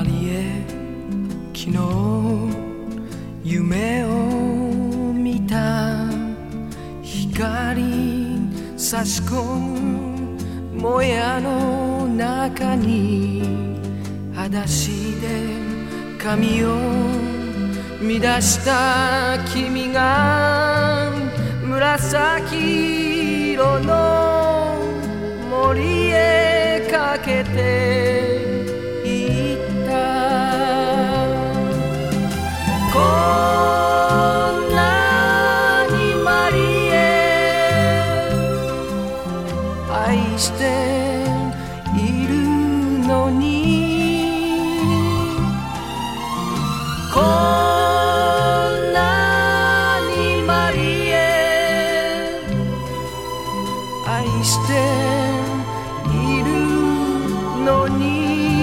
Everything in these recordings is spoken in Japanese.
リエ、昨日夢を見た。光差し込むもやの中に裸足で髪を乱した君が紫色の森へかけていった。こんなにマリエ愛しているのに、こんなにマリエ愛しているのに。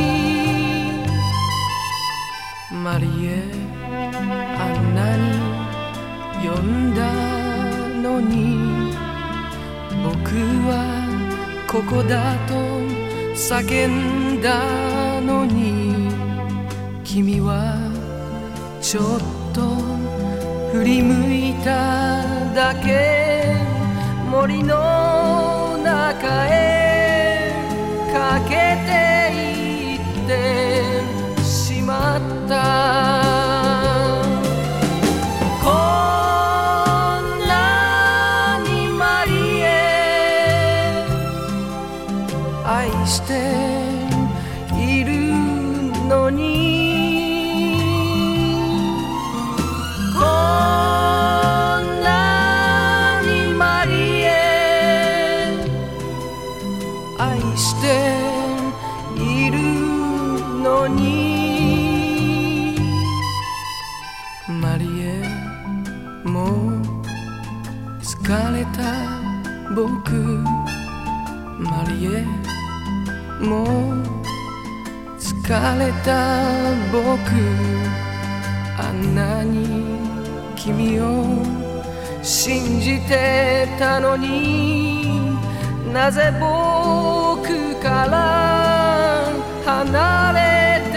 マリエ、あんなに呼んだのに、僕はここだと叫んだのに、君はちょっと振り向いただけ。森の中へかけていってしまった。こんなにマリエ愛しているのに、愛しているのに。マリエ、もう疲れた僕。マリエ、もう疲れた僕。あんなに君を信じてたのに、なぜ僕から離れ